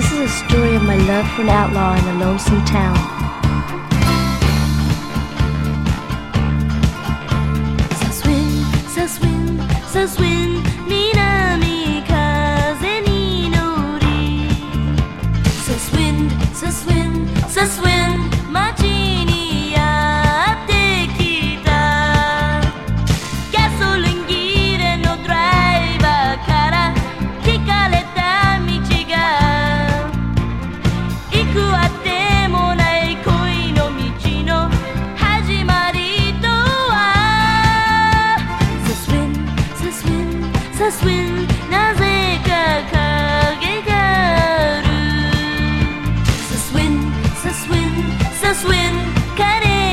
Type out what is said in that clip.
This is a story of my love for an outlaw in a lonesome town. So swing, so swing, so swing